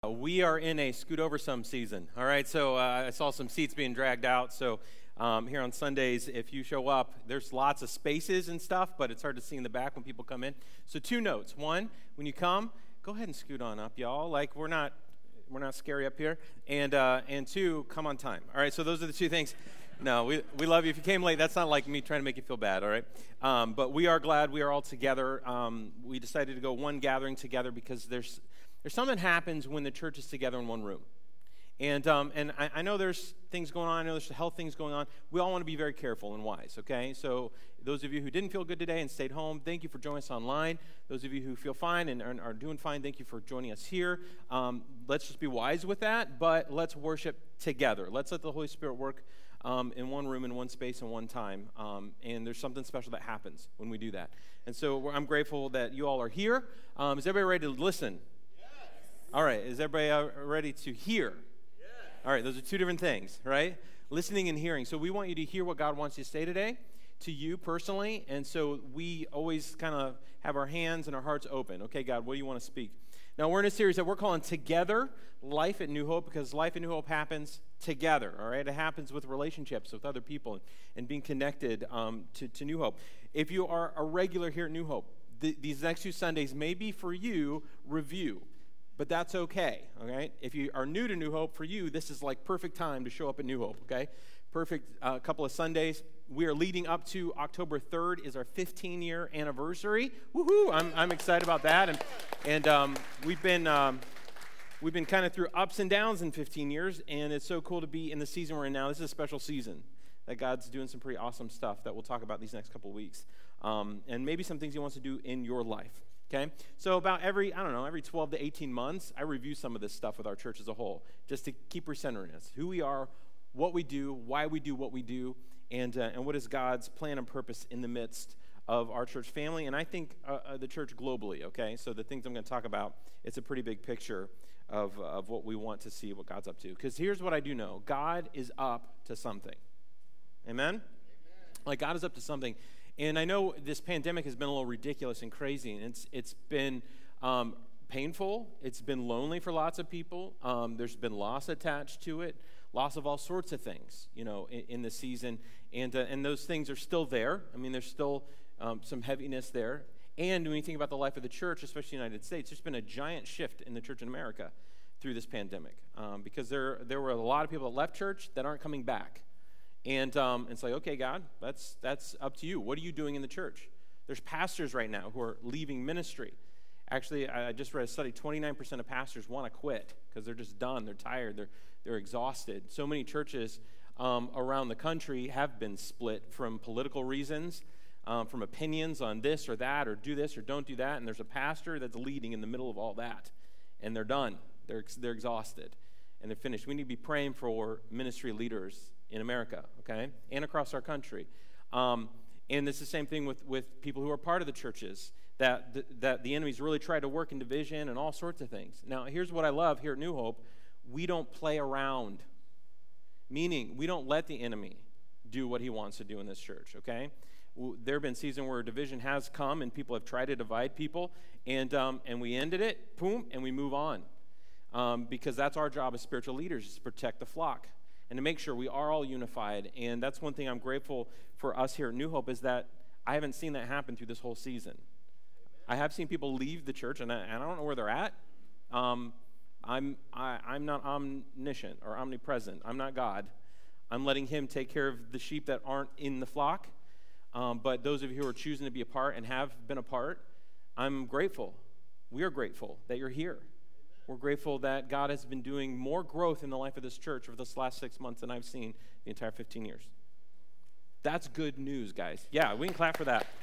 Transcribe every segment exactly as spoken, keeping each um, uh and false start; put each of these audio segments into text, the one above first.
We are in a scoot over some season, all right? So uh, I saw some seats being dragged out. So um, here on Sundays, if you show up, there's lots of spaces and stuff, but it's hard to see in the back when people come in. So two notes. One, when you come, go ahead and scoot on up, y'all. Like, we're not we're not scary up here. And uh, and two, come on time. All right, so those are the two things. No, we we love you. If you came late, that's not like me trying to make you feel bad, all right? Um, but we are glad we are all together. Um, we decided to go one gathering together because there's There's something that happens when the church is together in one room. And um, and I, I know there's things going on. I know there's health things going on. We all want to be very careful and wise, okay? So those of you who didn't feel good today and stayed home, thank you for joining us online. Those of you who feel fine and are, are doing fine, thank you for joining us here. Um, let's just be wise with that, but let's worship together. Let's let the Holy Spirit work um, in one room, in one space, in one time. Um, and there's something special that happens when we do that. And so I'm grateful that you all are here. Um, is everybody ready to listen? All right, is everybody uh, ready to hear? Yes. All right, those are two different things, right? Listening and hearing. So we want you to hear what God wants you to say today to you personally, and so we always kind of have our hands and our hearts open. Okay, God, what do you want to speak? Now, we're in a series that we're calling Together, Life at New Hope, because life at New Hope happens together, all right? It happens with relationships with other people and, and being connected um, to, to New Hope. If you are a regular here at New Hope, th- these next two Sundays may be for you review. But that's okay, all right? If you are new to New Hope, for you, this is like perfect time to show up at New Hope, okay? Perfect uh, couple of Sundays. We are leading up to October third is our fifteen-year anniversary. Woohoo! I'm I'm excited about that, and and um, we've been um, we've been kind of through ups and downs in fifteen years, and it's so cool to be in the season we're in now. This is a special season that God's doing some pretty awesome stuff that we'll talk about these next couple of weeks, um, and maybe some things He wants to do in your life. Okay, so about every, I don't know, every twelve to eighteen months, I review some of this stuff with our church as a whole, just to keep recentering us, who we are, what we do, why we do what we do, and uh, and what is God's plan and purpose in the midst of our church family, and I think uh, uh, the church globally, okay? So the things I'm going to talk about, it's a pretty big picture of, of what we want to see, what God's up to. Because here's what I do know. God is up to something. Amen? Amen? Like, God is up to something. And I know this pandemic has been a little ridiculous and crazy, and it's it's been um, painful. It's been lonely for lots of people. Um, there's been loss attached to it, loss of all sorts of things, you know, in, in the season, and uh, and those things are still there. I mean, there's still um, some heaviness there. And when you think about the life of the church, especially in the United States, there's been a giant shift in the church in America through this pandemic, um, because there there were a lot of people that left church that aren't coming back. And um, it's like, okay, God, that's that's up to you. What are you doing in the church? There's pastors right now who are leaving ministry. Actually, I just read a study, twenty-nine percent of pastors want to quit because they're just done. They're tired. They're, they're exhausted. So many churches um, around the country have been split from political reasons, um, from opinions on this or that, or do this or don't do that. And there's a pastor that's leading in the middle of all that. And they're done. They're, they're exhausted. And they're finished. We need to be praying for ministry leaders in America, okay, and across our country. Um, and it's the same thing with, with people who are part of the churches, that the, that the enemy's really tried to work in division and all sorts of things. Now, here's what I love here at New Hope. We don't play around, meaning we don't let the enemy do what he wants to do in this church, okay? There have been seasons where division has come and people have tried to divide people, and um, and we ended it, boom, and we move on. Um, because that's our job as spiritual leaders, is to protect the flock and to make sure we are all unified. And that's one thing I'm grateful for us here at New Hope, is that I haven't seen that happen through this whole season. Amen. I have seen people leave the church, and I, and I don't know where they're at. Um, I'm I, I'm not omniscient or omnipresent. I'm not God. I'm letting Him take care of the sheep that aren't in the flock. Um, but those of you who are choosing to be a part and have been a part, I'm grateful. We are grateful that you're here. We're grateful that God has been doing more growth in the life of this church over this last six months than I've seen the entire fifteen years. That's good news, guys. Yeah, we can clap for that.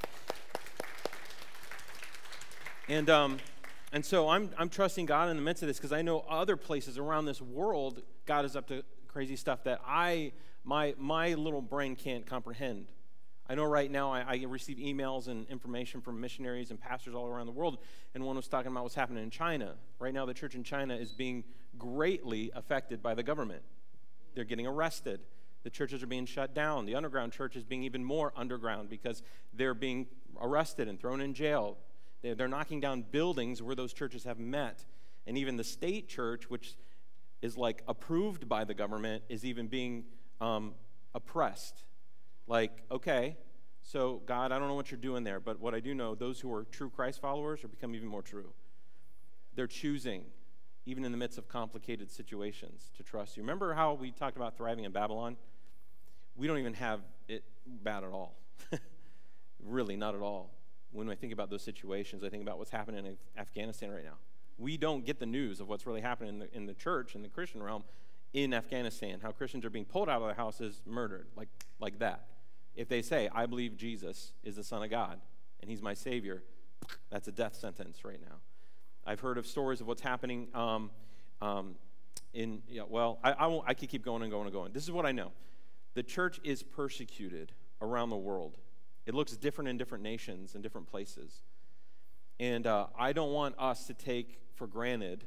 And um, and so I'm I'm trusting God in the midst of this, because I know other places around this world, God is up to crazy stuff that I my my little brain can't comprehend. I know right now I, I receive emails and information from missionaries and pastors all around the world, and one was talking about what's happening in China. Right now, the church in China is being greatly affected by the government. They're getting arrested. The churches are being shut down. The underground church is being even more underground because they're being arrested and thrown in jail. They're, they're knocking down buildings where those churches have met And even the state church, which is like approved by the government, is even being um, oppressed. Like, okay, so God, I don't know what you're doing there, but what I do know, those who are true Christ followers are becoming even more true. They're choosing, even in the midst of complicated situations, to trust you. Remember how we talked about thriving in Babylon? We don't even have it bad at all. Really, not at all. When I think about those situations, I think about what's happening in Afghanistan right now. We don't get the news of what's really happening in the, in the church, in the Christian realm, in Afghanistan, how Christians are being pulled out of their houses, murdered, like, like that. If they say, I believe Jesus is the Son of God, and he's my Savior, that's a death sentence right now. I've heard of stories of what's happening um, um, in, yeah, well, I, I, won't, I could keep going and going and going. This is what I know. The church is persecuted around the world. It looks different in different nations and different places. And uh, I don't want us to take for granted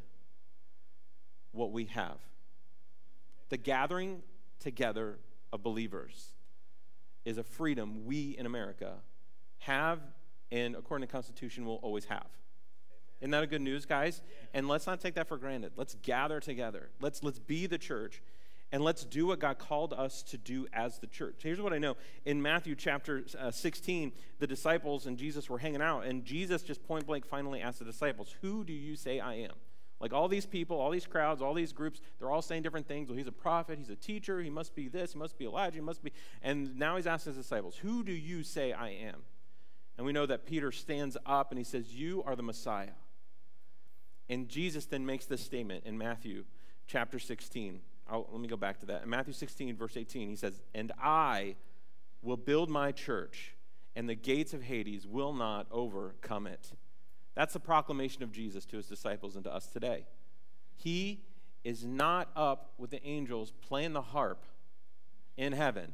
what we have. The gathering together of believers is a freedom we in America have, and according to the Constitution, will always have. Isn't that a good news, guys? And let's not take that for granted. Let's gather together. Let's let's be the church, and let's do what God called us to do as the church. Here's what I know. In Matthew chapter uh, sixteen, the disciples and Jesus were hanging out, and Jesus just point blank finally asked the disciples, who do you say I am? Like all these people, all these crowds, all these groups, they're all saying different things. Well, he's a prophet, he's a teacher, he must be this, he must be Elijah, he must be... And now he's asking his disciples, who do you say I am? And we know that Peter stands up and he says, you are the Messiah. And Jesus then makes this statement in Matthew chapter sixteen. I'll, let me go back to that. In Matthew sixteen, verse eighteen, he says, and I will build my church, and the gates of Hades will not overcome it. That's the proclamation of Jesus to his disciples and to us today. He is not up with the angels playing the harp in heaven.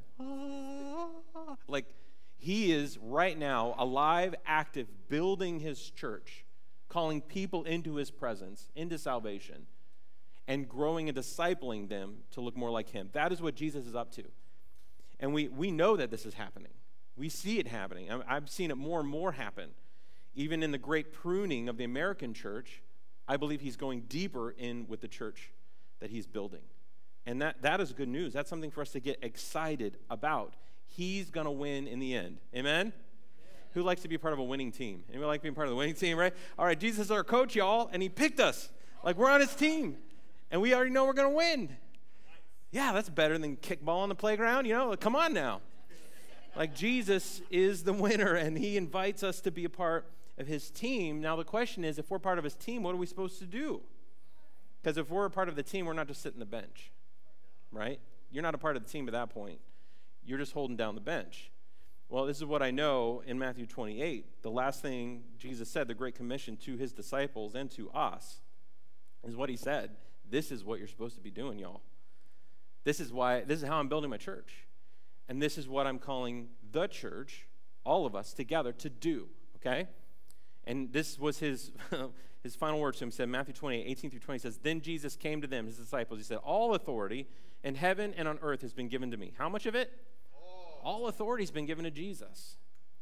Like, he is right now alive, active, building his church, calling people into his presence, into salvation, and growing and discipling them to look more like him. That is what Jesus is up to. And we, we know that this is happening. We see it happening. I've seen it more and more happen. Even in the great pruning of the American church, I believe he's going deeper in with the church that he's building. And that, that is good news. That's something for us to get excited about. He's going to win in the end. Amen? Who likes to be part of a winning team? Anybody like being part of the winning team, right? All right, Jesus is our coach, y'all, and he picked us. Like, we're on his team, and we already know we're going to win. Yeah, that's better than kickball on the playground, you know? Like, come on now. Like, Jesus is the winner, and he invites us to be a part of his team. Now, the question is, if we're part of his team, what are we supposed to do? Because if we're a part of the team, we're not just sitting the bench, right? You're not a part of the team at that point. You're just holding down the bench. Well, this is what I know in Matthew twenty-eight. The last thing Jesus said, the Great Commission to his disciples and to us, is what he said. This is what you're supposed to be doing, y'all. This is why, this is how I'm building my church. And this is what I'm calling the church, all of us together, to do, okay? And this was his his final words to him. He said, Matthew twenty-eight, eighteen through twenty says, then Jesus came to them, his disciples. He said, all authority in heaven and on earth has been given to me. How much of it? All, all authority has been given to Jesus.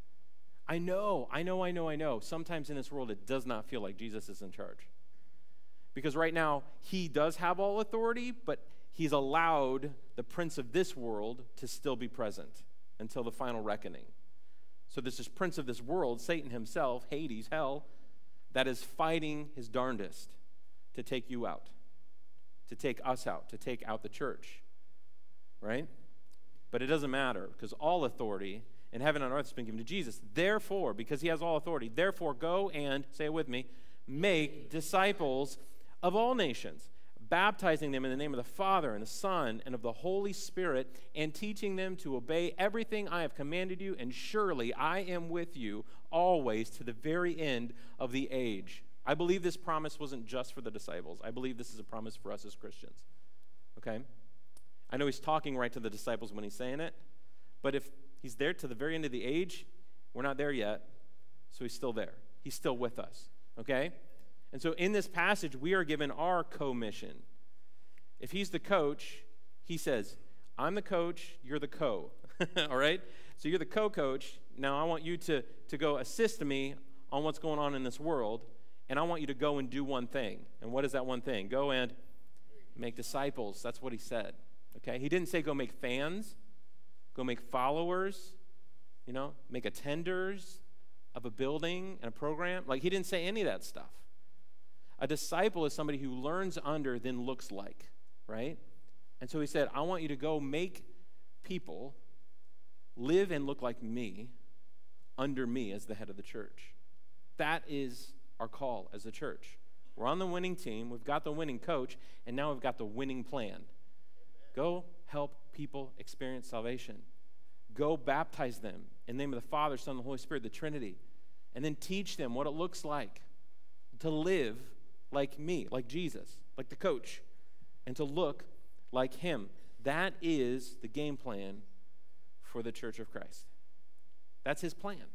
I know, I know, I know, I know. Sometimes in this world it does not feel like Jesus is in charge. Because right now he does have all authority, but he's allowed the prince of this world to still be present until the final reckoning. So this is prince of this world, Satan himself, Hades, hell, that is fighting his darndest to take you out, to take us out, to take out the church, right? But it doesn't matter, because all authority in heaven and on earth has been given to Jesus. Therefore, because he has all authority, therefore go and, say it with me, make disciples of all nations, baptizing them in the name of the Father and the Son and of the Holy Spirit, and teaching them to obey everything I have commanded you, and surely I am with you always to the very end of the age. I believe this promise wasn't just for the disciples. I believe this is a promise for us as Christians, okay? I know he's talking right to the disciples when he's saying it, but if he's there to the very end of the age, we're not there yet, so he's still there. He's still with us, okay? And so in this passage, we are given our co-mission. If he's the coach, he says, I'm the coach, you're the co. All right? So you're the co-coach. Now I want you to, to go assist me on what's going on in this world. and I want you to go and do one thing. And what is that one thing? Go and make disciples. That's what he said. Okay? He didn't say go make fans, go make followers, you know, make attenders of a building and a program. Like, he didn't say any of that stuff. A disciple is somebody who learns under, then looks like, right? And so he said, I want you to go make people live and look like me under me as the head of the church. That is our call as a church. We're on the winning team. We've got the winning coach, and now we've got the winning plan. Amen. Go help people experience salvation. Go baptize them in the name of the Father, Son, and the Holy Spirit, the Trinity, and then teach them what it looks like to live like me, like Jesus, like the coach, and to look like him. That is the game plan for the Church of Christ. That's his plan.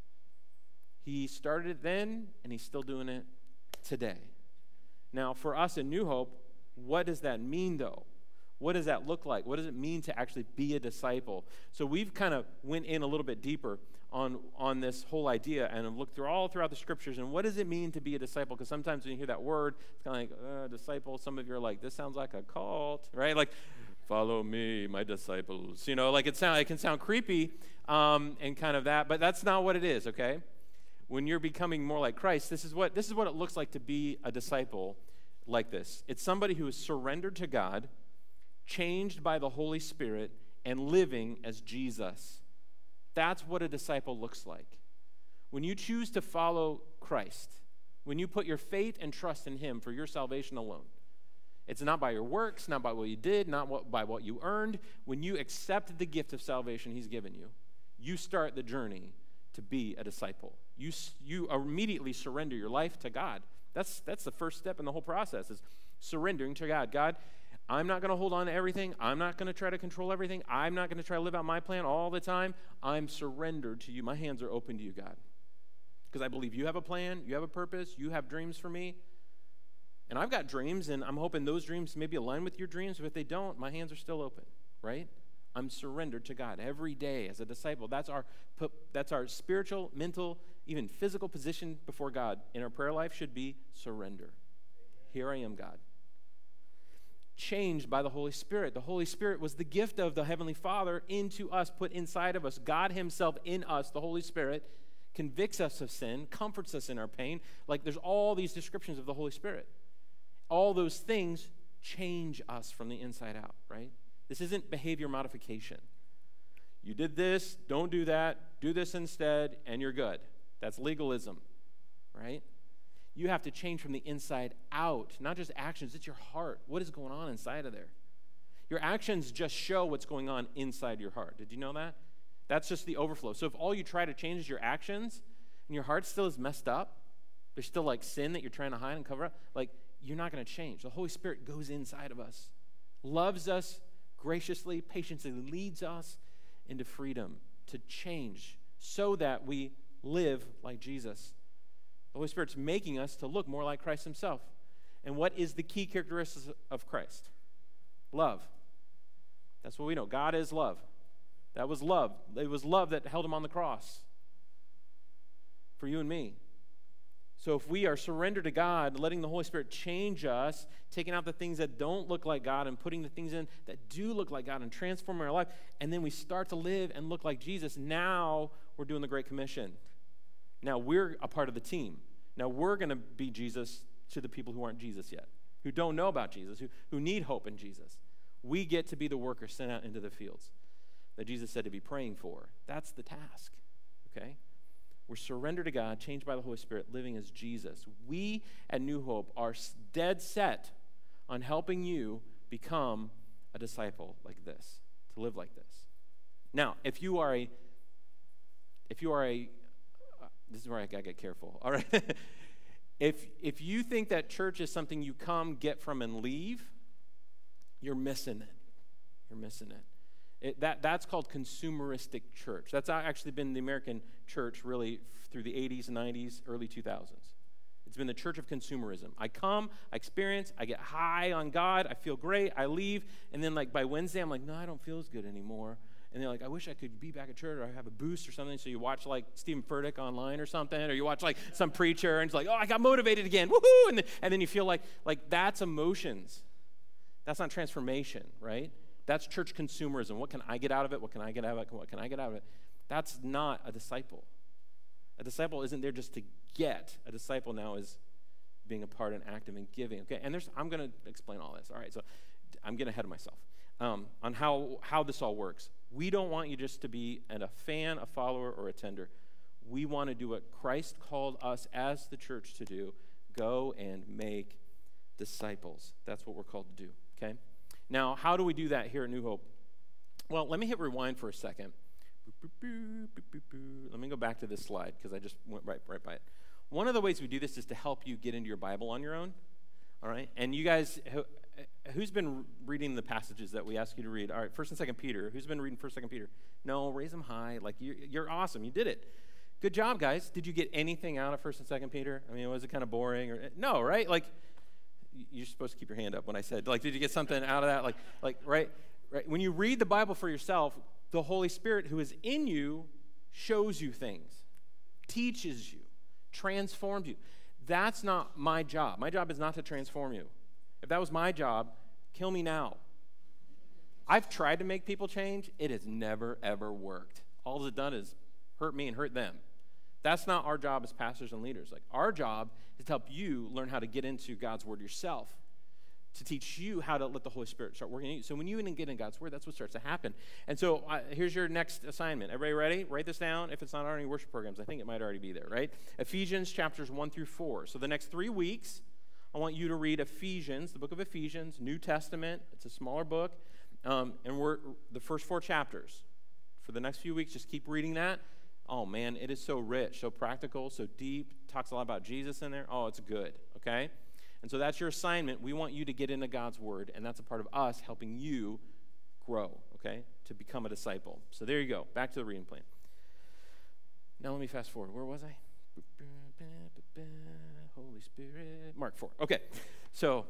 He started it then, and he's still doing it today. Now, for us in New Hope, what does that mean, though? What does that look like? What does it mean to actually be a disciple? So we've kind of went in a little bit deeper on, on this whole idea and have looked through all throughout the scriptures, and what does it mean to be a disciple? Because sometimes when you hear that word, it's kind of like, uh, disciple, some of you are like, this sounds like a cult, right? Like, follow me, my disciples. You know, like it, sound, it can sound creepy um, and kind of that, but that's not what it is, okay? When you're becoming more like Christ, this is what this is what it looks like to be a disciple like this. It's somebody who is surrendered to God, changed by the Holy Spirit, and living as Jesus. That's what a disciple looks like. When you choose to follow Christ, when you put your faith and trust in him for your salvation alone, it's not by your works, not by what you did, not what, by what you earned. When you accept the gift of salvation he's given you, you start the journey to be a disciple. You, you immediately surrender your life to God. That's, that's the first step in the whole process, is surrendering to God. God, I'm not going to hold on to everything. I'm not going to try to control everything. I'm not going to try to live out my plan all the time. I'm surrendered to you. My hands are open to you, God. Because I believe you have a plan, you have a purpose, you have dreams for me. And I've got dreams, and I'm hoping those dreams maybe align with your dreams, but if they don't, my hands are still open, right? I'm surrendered to God every day as a disciple. That's our, that's our spiritual, mental, even physical position before God in our prayer life should be surrender. Amen. Here I am, God. Changed by the Holy Spirit. The Holy Spirit was the gift of the Heavenly Father into us, put inside of us. God himself in us, the Holy Spirit, convicts us of sin, comforts us in our pain. Like, there's all these descriptions of the Holy Spirit. All those things change us from the inside out, right? This isn't behavior modification. You did this, don't do that, do this instead, and you're good. That's legalism, right? You have to change from the inside out, not just actions, it's your heart. What is going on inside of there? Your actions just show what's going on inside your heart. Did you know that? That's just the overflow. So if all you try to change is your actions, and your heart still is messed up, there's still like sin that you're trying to hide and cover up, like, you're not going to change. The Holy Spirit goes inside of us, loves us graciously, patiently leads us into freedom to change so that we live like Jesus. The Holy Spirit's making us to look more like Christ himself. And what is the key characteristics of Christ? Love. That's what we know. God is love. That was love. It was love that held him on the cross for you and me. So if we are surrendered to God, letting the Holy Spirit change us, taking out the things that don't look like God and putting the things in that do look like God and transforming our life, and then we start to live and look like Jesus, now we're doing the Great Commission. Now we're a part of the team. Now we're going to be Jesus to the people who aren't Jesus yet, who don't know about Jesus, who, who need hope in Jesus. We get to be the workers sent out into the fields that Jesus said to be praying for. That's the task, okay? We're surrendered to God, changed by the Holy Spirit, living as Jesus. We at New Hope are dead set on helping you become a disciple like this, to live like this. Now, if you are a, if you are a, uh, this is where I gotta get careful. All right, if if you think that church is something you come, get from, and leave, you're missing it. You're missing it. It, that, that's called consumeristic church. That's actually been the American church really through the eighties, nineties, early two thousands. It's been the church of consumerism. I come, I experience, I get high on God, I feel great, I leave, and then like by Wednesday, I'm like, no, I don't feel as good anymore. and they're like, I wish I could be back at church, or I have a boost or something. So you watch like Stephen Furtick online or something, or you watch like some preacher, and it's like, oh, I got motivated again, woohoo! And then, and then you feel like like that's emotions. That's not transformation, right? That's church consumerism. What can I get out of it? What can I get out of it? What can I get out of it? That's not a disciple. A disciple isn't there just to get. A disciple now is being a part and active and giving. Okay, and there's I'm going to explain all this. All right, so I'm getting ahead of myself um, on how how this all works. We don't want you just to be an, a fan, a follower, or a tender. We want to do what Christ called us as the church to do: go and make disciples. That's what we're called to do. Okay. Now, how do we do that here at New Hope? Well, let me hit rewind for a second. Let me go back to this slide because I just went right, right by it. One of the ways we do this is to help you get into your Bible on your own. All right? And you guys, who, who's been reading the passages that we ask you to read? All right, First and Second Peter. Who's been reading First and Second Peter? No, raise them high. Like, you're, you're awesome. You did it. Good job, guys. Did you get anything out of First and Second Peter? I mean, was it kind of boring? Or no, right? Like, you're supposed to keep your hand up when I said, like, did you get something out of that? Like, like right, right. When you read the Bible for yourself, the Holy Spirit who is in you shows you things, teaches you, transforms you. That's not my job. My job is not to transform you. If that was my job, kill me now. I've tried to make people change. It has never, ever worked. All it's done is hurt me and hurt them. That's not our job as pastors and leaders. Like, our job is to help you learn how to get into God's Word yourself, to teach you how to let the Holy Spirit start working in you. So when you even get in God's Word, that's what starts to happen. And so uh, here's your next assignment. Everybody ready? Write this down. If it's not on any worship programs, I think it might already be there, right? Ephesians chapters one through four. So the next three weeks, I want you to read Ephesians, the book of Ephesians, New Testament. It's a smaller book. Um, and we're the first four chapters. For the next few weeks, just keep reading that. Oh, man, it is so rich, so practical, so deep. Talks a lot about Jesus in there. Oh, it's good, okay? And so that's your assignment. We want you to get into God's Word, and that's a part of us helping you grow, okay, to become a disciple. So there you go. Back to the reading plan. Now let me fast forward. Where was I? Holy Spirit. Mark four. Okay. So,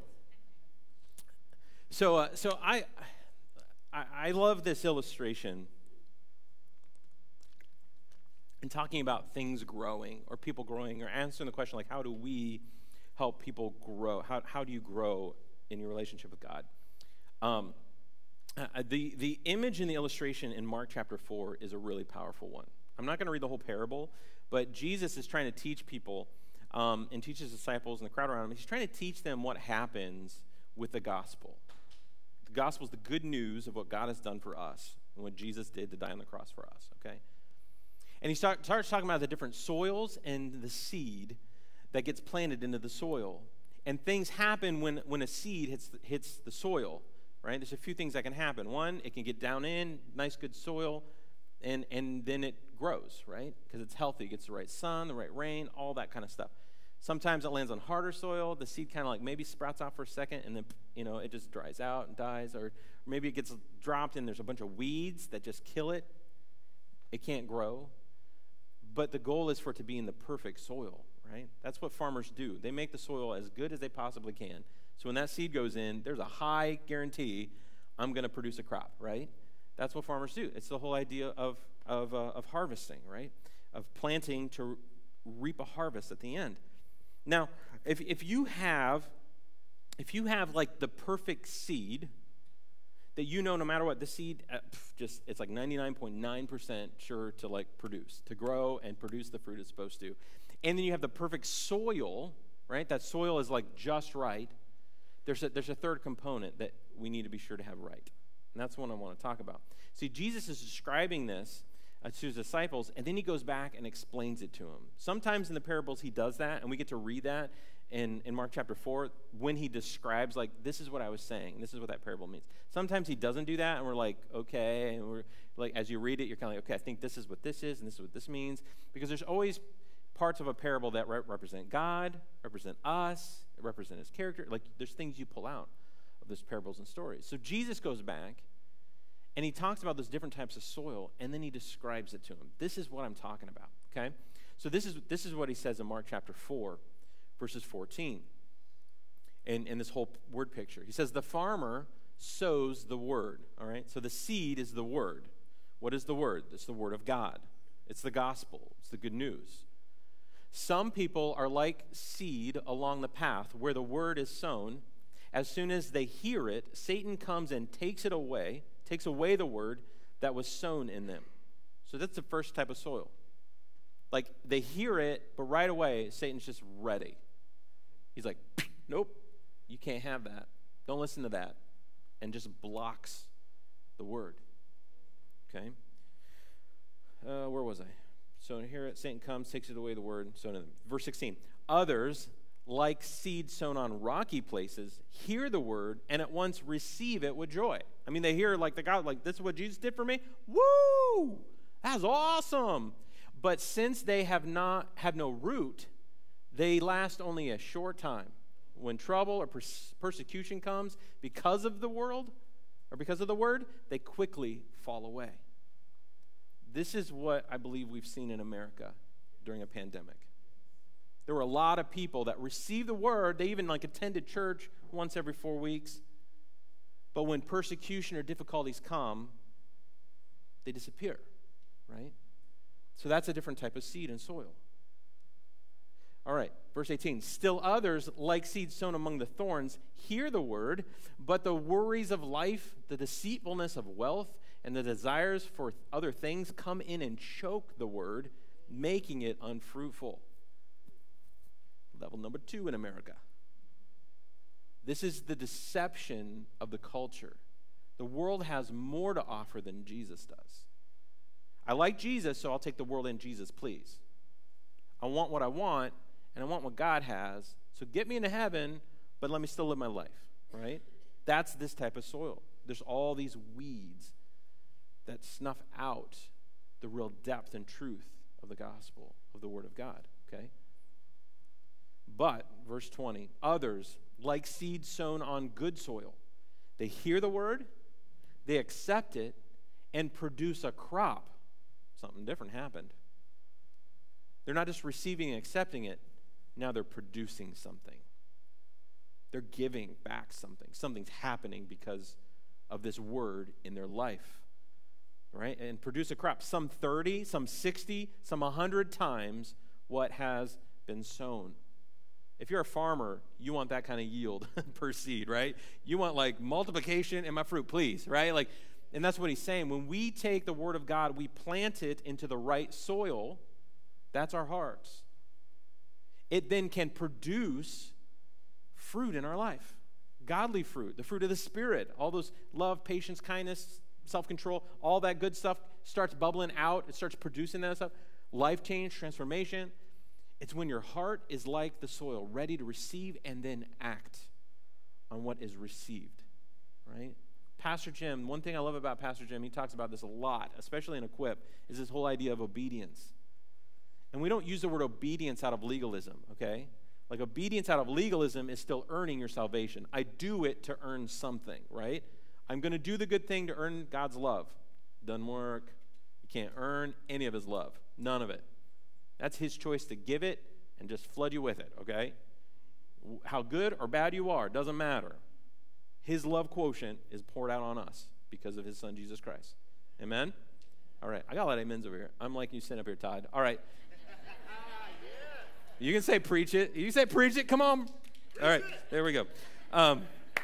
so, uh, so I, I, I love this illustration and talking about things growing or people growing or answering the question like, how do we help people grow? How how do you grow in your relationship with God? Um, uh, the, the image in the illustration in Mark chapter four is a really powerful one. I'm not going to read the whole parable, but Jesus is trying to teach people um, and teach his disciples and the crowd around him. He's trying to teach them what happens with the gospel. The gospel is the good news of what God has done for us and what Jesus did to die on the cross for us, okay? And he start, starts talking about the different soils and the seed that gets planted into the soil. And things happen when, when a seed hits, hits the soil, right? There's a few things that can happen. One, it can get down in, nice, good soil, and, and then it grows, right? Because it's healthy, it gets the right sun, the right rain, all that kind of stuff. Sometimes it lands on harder soil. The seed kind of like maybe sprouts out for a second, and then, you know, it just dries out and dies. Or, or maybe it gets dropped, and there's a bunch of weeds that just kill it. It can't grow. But the goal is for it to be in the perfect soil, right? That's what farmers do. They make the soil as good as they possibly can. So when that seed goes in, there's a high guarantee I'm going to produce a crop, right? That's what farmers do. It's the whole idea of of, uh, of harvesting, right? Of planting to reap a harvest at the end. Now, if if you have if you have like the perfect seed that you know no matter what, the seed uh, pff, just, it's like ninety-nine point nine percent sure to like produce, to grow and produce the fruit it's supposed to. And then you have the perfect soil, right? That soil is like just right. There's a, there's a third component that we need to be sure to have right. And that's what I want to talk about. See, Jesus is describing this uh, to his disciples, and then he goes back and explains it to them. Sometimes in the parables he does that, and we get to read that in, in Mark chapter four when he describes, like, this is what I was saying. This is what that parable means. Sometimes he doesn't do that, and we're like, okay. And we're like, as you read it, you're kind of like, okay, I think this is what this is, and this is what this means. Because there's always parts of a parable that re- represent God, represent us, represent his character. Like, there's things you pull out of those parables and stories. So Jesus goes back, and he talks about those different types of soil, and then he describes it to them. This is what I'm talking about, okay? So this is this is what he says in Mark chapter four, verses fourteen, in, in this whole word picture. He says, the farmer sows the word, all right? So the seed is the word. What is the word? It's the word of God. It's the gospel. It's the good news. Some people are like seed along the path where the word is sown. As soon as they hear it, Satan comes and takes it away, takes away the word that was sown in them. So that's the first type of soil. Like, they hear it, but right away, Satan's just ready. He's like, nope, you can't have that. Don't listen to that. And just blocks the word. Okay? Uh, where was I? So here it, Satan comes, takes it away the word, so on. Verse sixteen. Others, like seed sown on rocky places, hear the word and at once receive it with joy. I mean, they hear like the God, like, this is what Jesus did for me? Woo! That's awesome! But since they have not have no root, they last only a short time. When trouble or pers- persecution comes because of the world, or because of the word, they quickly fall away. This is what I believe we've seen in America during a pandemic. There were a lot of people that received the word. They even like attended church once every four weeks. But when persecution or difficulties come, they disappear, right? So that's a different type of seed and soil. All right, verse eighteen. Still others, like seed sown among the thorns, hear the word, but the worries of life, the deceitfulness of wealth, and the desires for other things come in and choke the word, making it unfruitful. Level number two in America. This is the deception of the culture. The world has more to offer than Jesus does. I like Jesus, so I'll take the world and Jesus, please. I want what I want, and I want what God has, so get me into heaven, but let me still live my life, right? That's this type of soil. There's all these weeds that snuff out the real depth and truth of the gospel, of the word of God, okay? But, verse twenty, others, like seed sown on good soil, they hear the word, they accept it, and produce a crop. Something different happened. They're not just receiving and accepting it, now they're producing something. They're giving back something. Something's happening because of this word in their life. Right? And produce a crop. Some thirty, some sixty, some one hundred times what has been sown. If you're a farmer, you want that kind of yield per seed, right? You want like multiplication in my fruit, please, right? Like, and that's what he's saying. When we take the word of God, we plant it into the right soil. That's our hearts. It then can produce fruit in our life. Godly fruit, the fruit of the Spirit. All those love, patience, kindness, self-control, all that good stuff starts bubbling out. It starts producing that stuff. Life change, transformation. It's when your heart is like the soil, ready to receive and then act on what is received, right? Pastor Jim, one thing I love about Pastor Jim, he talks about this a lot, especially in Equip, is this whole idea of obedience. And we don't use the word obedience out of legalism, okay? Like obedience out of legalism is still earning your salvation. I do it to earn something, right? I'm going to do the good thing to earn God's love. Doesn't work. You can't earn any of his love. None of it. That's his choice to give it and just flood you with it, okay? How good or bad you are, doesn't matter. His love quotient is poured out on us because of his son, Jesus Christ. Amen? All right. I got a lot of amens over here. I'm like you sitting up here, Todd. All right. You can say preach it. You can say preach it. Come on. All right. There we go. Um,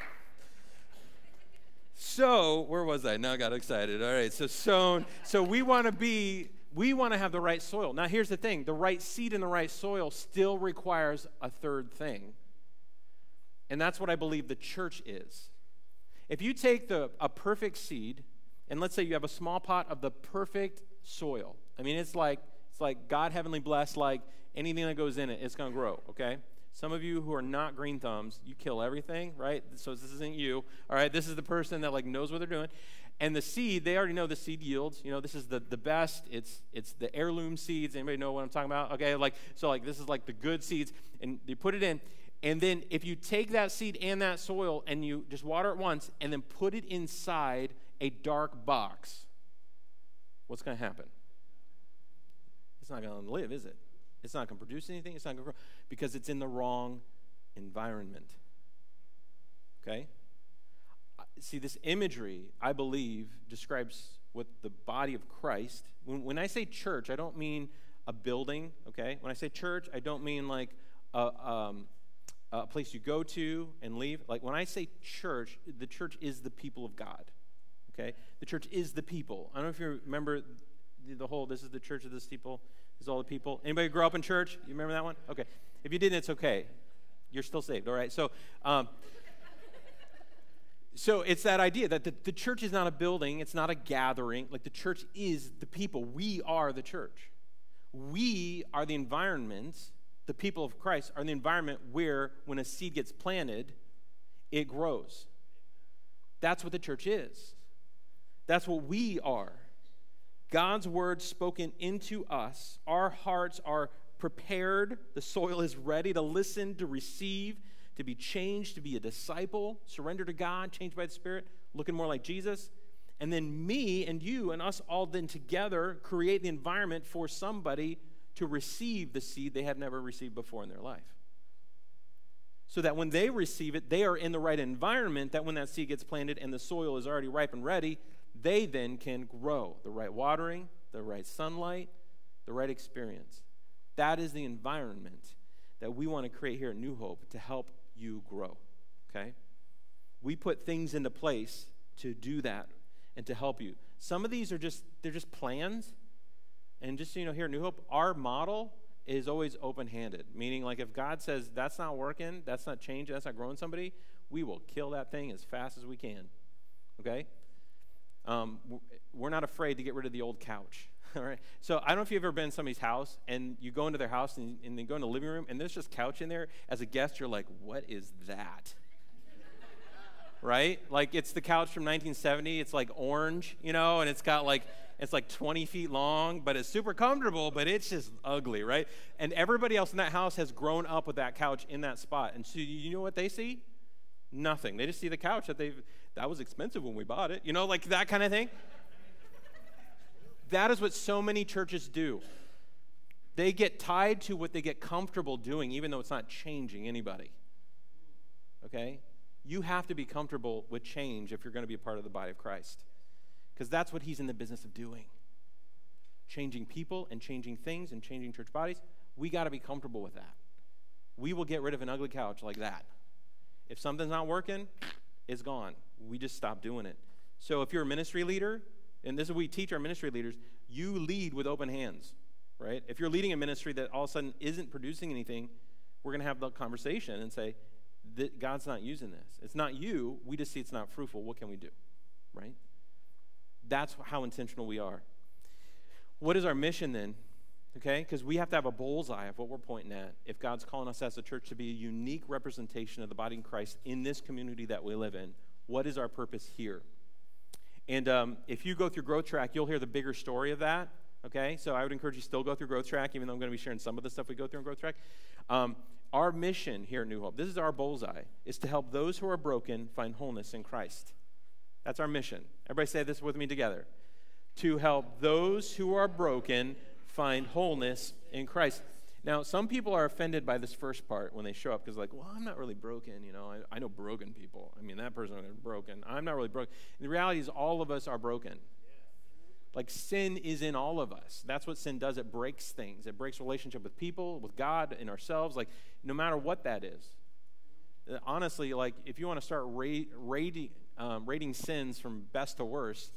so, where was I? Now I got excited. All right. So, sown. So, we want to be, we want to have the right soil. Now, here's the thing. The right seed in the right soil still requires a third thing. And that's what I believe the church is. If you take the a perfect seed, and let's say you have a small pot of the perfect soil. I mean, it's like it's like God heavenly blessed, like anything that goes in it, it's going to grow, okay? Some of you who are not green thumbs, you kill everything, right? So this isn't you, all right? This is the person that like knows what they're doing. And the seed, they already know the seed yields. You know, this is the, the best. It's it's the heirloom seeds. Anybody know what I'm talking about? Okay, like so like this is like the good seeds. And you put it in. And then if you take that seed and that soil and you just water it once and then put it inside a dark box, what's going to happen? It's not going to live, is it? It's not going to produce anything. It's not going to grow because it's in the wrong environment. Okay? See, this imagery, I believe, describes with the body of Christ. When, when I say church, I don't mean a building, okay? When I say church, I don't mean like a, um, a place you go to and leave. Like when I say church, the church is the people of God, okay? The church is the people. I don't know if you remember the, the whole, this is the church of this people, this is all the people. Anybody grow up in church? You remember that one? Okay. If you didn't, it's okay. You're still saved, all right? So, um, so it's that idea that the, the church is not a building, it's not a gathering. Like the church is the people. We are the church. We are the environment, the people of Christ are the environment where when a seed gets planted, it grows. That's what the church is. That's what we are. God's word spoken into us. Our hearts are prepared. The soil is ready to listen, to receive, to be changed, to be a disciple, surrender to God, changed by the Spirit, looking more like Jesus. And then me and you and us all then together create the environment for somebody to receive the seed they have never received before in their life. So that when they receive it, they are in the right environment, that when that seed gets planted and the soil is already ripe and ready, they then can grow. The right watering, the right sunlight, the right experience. That is the environment that we want to create here at New Hope to help you grow, okay? We put things into place to do that and to help you. Some of these are just, they're just plans. And just so you know, here at New Hope, our model is always open-handed, meaning like if God says that's not working, that's not changing, that's not growing somebody, we will kill that thing as fast as we can, okay? Um, we're not afraid to get rid of the old couch, all right? So I don't know if you've ever been in somebody's house, and you go into their house, and, and they go in the living room, and there's just couch in there. As a guest, you're like, what is that? Right? Like, it's the couch from nineteen seventy. It's like orange, you know, and it's got like, it's like twenty feet long, but it's super comfortable, but it's just ugly, right? And everybody else in that house has grown up with that couch in that spot. And so you know what they see? Nothing. They just see the couch that they've, that was expensive when we bought it, you know, like that kind of thing. That is what so many churches do. They get tied to what they get comfortable doing, even though it's not changing anybody. Okay? You have to be comfortable with change if you're going to be a part of the body of Christ. Because that's what he's in the business of doing. Changing people and changing things and changing church bodies. We got to be comfortable with that. We will get rid of an ugly couch like that. If something's not working, it's gone. We just stop doing it. So if you're a ministry leader, and this is what we teach our ministry leaders, you lead with open hands, right? If you're leading a ministry that all of a sudden isn't producing anything, we're going to have the conversation and say, God's not using this. It's not you. We just see it's not fruitful. What can we do, right? That's how intentional we are. What is our mission then? Okay, because we have to have a bullseye of what we're pointing at. If God's calling us as a church to be a unique representation of the body of Christ in this community that we live in, what is our purpose here? And um, if you go through Growth Track, you'll hear the bigger story of that. Okay, so I would encourage you to still go through Growth Track, even though I'm going to be sharing some of the stuff we go through in Growth Track. Um, our mission here at New Hope, this is our bullseye, is to help those who are broken find wholeness in Christ. That's our mission. Everybody say this with me together. To help those who are broken find wholeness in Christ. Now, some people are offended by this first part when they show up because like, well, I'm not really broken, you know. I, I know broken people. I mean, that person is broken. I'm not really broken. And the reality is all of us are broken. Like sin is in all of us. That's what sin does. It breaks things. It breaks relationship with people, with God, and ourselves. Like no matter what that is. Honestly, like if you want to start ra- rating, um, rating sins from best to worst,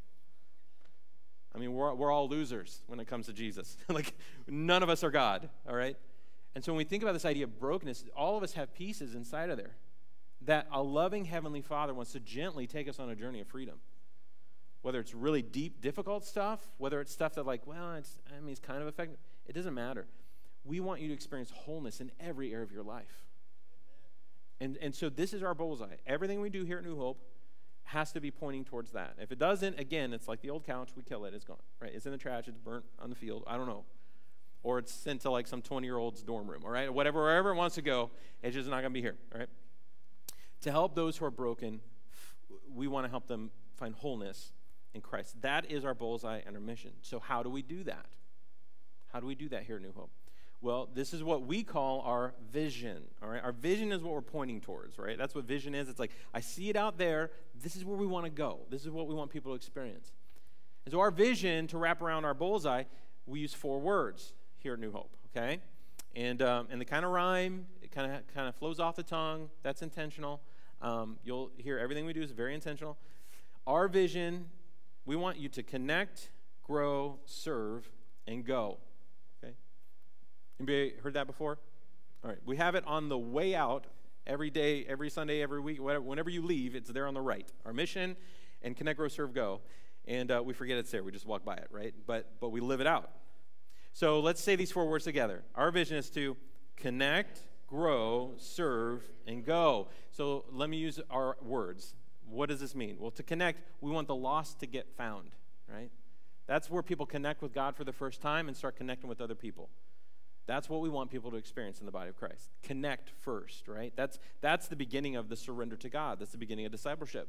I mean, we're, we're all losers when it comes to Jesus. Like, none of us are God, all right? And so when we think about this idea of brokenness, all of us have pieces inside of there that a loving Heavenly Father wants to gently take us on a journey of freedom. Whether it's really deep, difficult stuff, whether it's stuff that like, well, it's, I mean, it's kind of effective. It doesn't matter. We want you to experience wholeness in every area of your life. And, and so this is our bullseye. Everything we do here at New Hope has to be pointing towards that. If it doesn't, again, it's like the old couch. We kill it. It's gone. Right? It's in the trash. It's burnt on the field. I don't know. Or it's sent to like some twenty-year-old's dorm room. All right? Whatever, wherever it wants to go, it's just not going to be here. All right? To help those who are broken, we want to help them find wholeness in Christ. That is our bullseye and our mission. So how do we do that? How do we do that here at New Hope? Well, this is what we call our vision, all right? Our vision is what we're pointing towards, right? That's what vision is. It's like, I see it out there. This is where we want to go. This is what we want people to experience. And so our vision, to wrap around our bullseye, we use four words here at New Hope, okay? And um, and they kind of rhyme. It kind of kind of flows off the tongue. That's intentional. Um, you'll hear everything we do is very intentional. Our vision, we want you to connect, grow, serve, and go. Okay? Anybody heard that before? All right. We have it on the way out every day, every Sunday, every week. Whatever, whenever you leave, it's there on the right. Our mission and connect, grow, serve, go. And uh, we forget it's there. We just walk by it, right? But but we live it out. So let's say these four words together. Our vision is to connect, grow, serve, and go. So let me use our words. What does this mean? Well, to connect, we want the lost to get found, right? That's where people connect with God for the first time and start connecting with other people. That's what we want people to experience in the body of Christ. Connect first, right? That's that's the beginning of the surrender to God. That's the beginning of discipleship.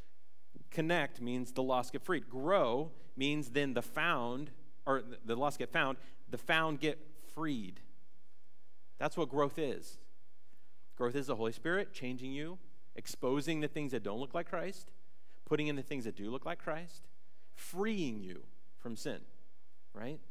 Connect means the lost get freed. Grow means then the found, or the lost get found, the found get freed. That's what growth is. Growth is the Holy Spirit changing you, exposing the things that don't look like Christ, putting in the things that do look like Christ, freeing you from sin, right?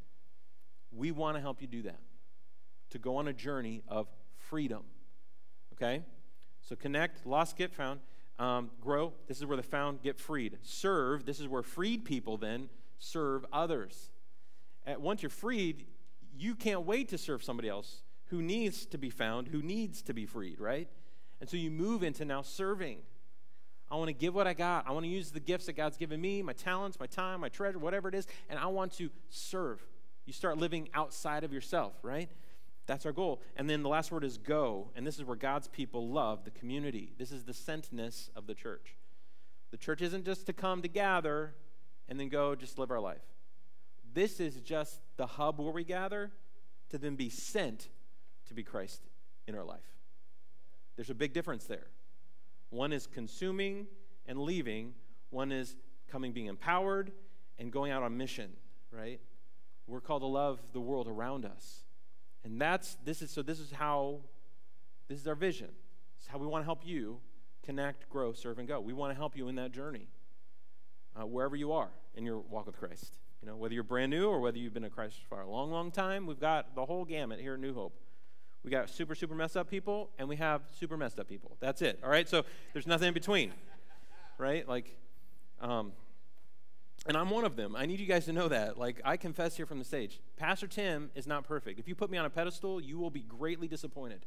We want to help you do that, to go on a journey of freedom, okay? So connect, lost get found. Um, grow, this is where the found get freed. Serve, this is where freed people then serve others. At, once you're freed, you can't wait to serve somebody else who needs to be found, who needs to be freed, right? And so you move into now serving. I want to give what I got. I want to use the gifts that God's given me, my talents, my time, my treasure, whatever it is, and I want to serve. You start living outside of yourself, right? That's our goal. And then the last word is go, and this is where God's people love the community. This is the sentness of the church. The church isn't just to come to gather and then go just live our life. This is just the hub where we gather to then be sent to be Christ in our life. There's a big difference there. One is consuming and leaving. One is coming, being empowered, and going out on mission, right? We're called to love the world around us. And that's, this is, so this is how, this is our vision. This is how we want to help you connect, grow, serve, and go. We want to help you in that journey, uh, wherever you are in your walk with Christ. You know, whether you're brand new or whether you've been in Christ for a long, long time, we've got the whole gamut here at New Hope. We got super, super messed up people, and we have super messed up people. That's it, all right? So there's nothing in between, right? Like, um, and I'm one of them. I need you guys to know that. Like, I confess here from the stage, Pastor Tim is not perfect. If you put me on a pedestal, you will be greatly disappointed.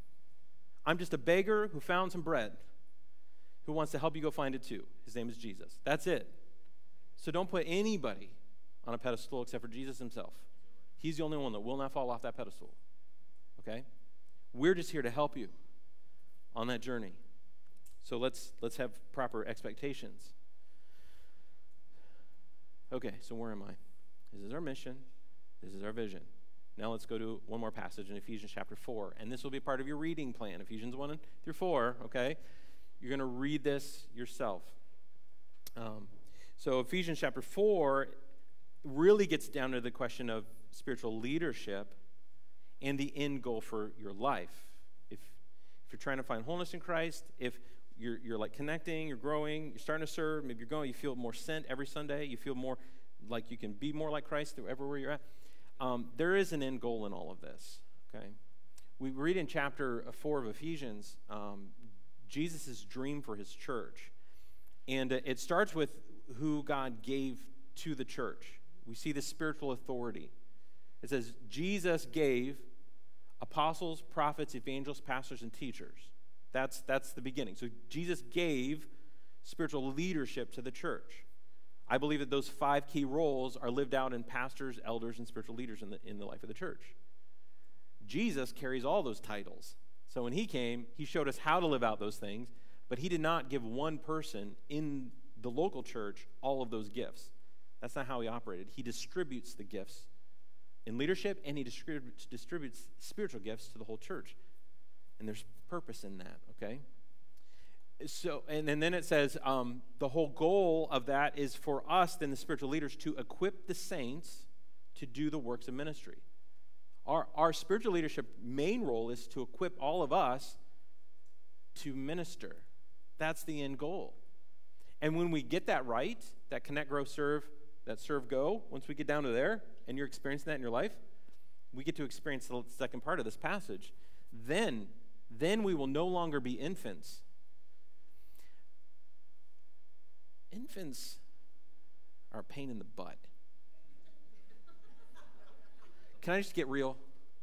I'm just a beggar who found some bread, who wants to help you go find it too. His name is Jesus. That's it. So don't put anybody on a pedestal except for Jesus himself. He's the only one that will not fall off that pedestal. Okay? We're just here to help you on that journey. So let's let's have proper expectations. Okay, so where am I? This is our mission. This is our vision. Now let's go to one more passage in Ephesians chapter four. And this will be part of your reading plan, Ephesians one through four, okay? You're going to read this yourself. Um, so Ephesians chapter four really gets down to the question of spiritual leadership and the end goal for your life. If if you're trying to find wholeness in Christ, if you're you're like connecting, you're growing, you're starting to serve, maybe you're going, you feel more sent every Sunday, you feel more like you can be more like Christ everywhere you're at. Um, there is an end goal in all of this, okay? We read in chapter four of Ephesians, um, Jesus' dream for his church. And it starts with who God gave to the church. We see the spiritual authority. It says, Jesus gave apostles, prophets, evangelists, pastors, and teachers. That's, that's the beginning. So Jesus gave spiritual leadership to the church. I believe that those five key roles are lived out in pastors, elders, and spiritual leaders in the, in the life of the church. Jesus carries all those titles. So when he came, he showed us how to live out those things, but he did not give one person in the local church all of those gifts. That's not how he operated. He distributes the gifts in leadership, and he distributes, distributes spiritual gifts to the whole church. And there's purpose in that, okay? So, and, and then it says um, the whole goal of that is for us, then the spiritual leaders, to equip the saints to do the works of ministry. Our, our spiritual leadership main role is to equip all of us to minister. That's the end goal. And when we get that right, that connect, grow, serve, that serve go, once we get down to there, and you're experiencing that in your life, we get to experience the second part of this passage. Then, then we will no longer be infants. Infants are a pain in the butt. Can I just get real?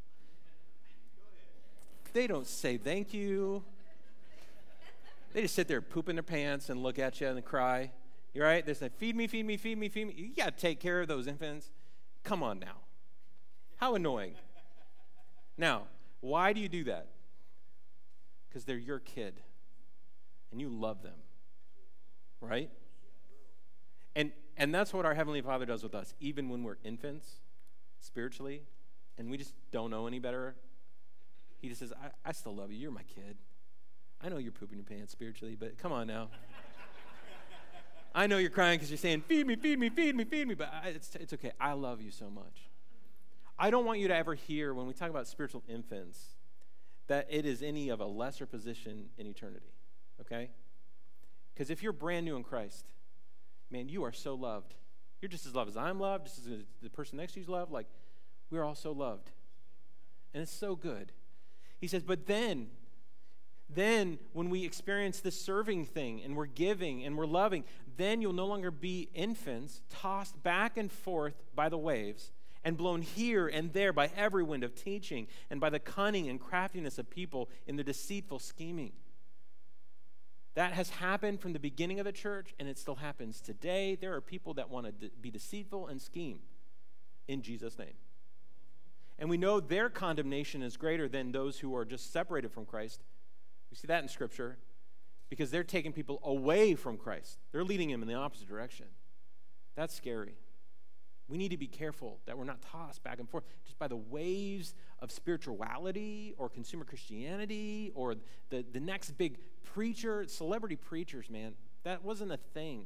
They don't say thank you. They just sit there pooping their pants and look at you and cry. You're right? They say, feed me, feed me, feed me, feed me. You got to take care of those infants. Come on now. How annoying. Now, why do you do that? Because they're your kid, and you love them, right? And and that's what our Heavenly Father does with us, even when we're infants, spiritually, and we just don't know any better. He just says, I, I still love you. You're my kid. I know you're pooping your pants spiritually, but come on now. I know you're crying because you're saying, feed me, feed me, feed me, feed me, but I, it's, it's okay. I love you so much. I don't want you to ever hear, when we talk about spiritual infants, that it is any of a lesser position in eternity, okay? Because if you're brand new in Christ, man, you are so loved. You're just as loved as I'm loved, just as the person next to you is loved. Like, we're all so loved. And it's so good. He says, but then, then when we experience this serving thing and we're giving and we're loving, then you'll no longer be infants tossed back and forth by the waves and blown here and there by every wind of teaching and by the cunning and craftiness of people in their deceitful scheming. That has happened from the beginning of the church, and it still happens today. There are people that want to de- be deceitful and scheme in Jesus' name. And we know their condemnation is greater than those who are just separated from Christ. We see that in Scripture because they're taking people away from Christ. They're leading them in the opposite direction. That's scary. We need to be careful that we're not tossed back and forth just by the waves of spirituality or consumer Christianity or the, the next big preacher, celebrity preachers, man. That wasn't a thing.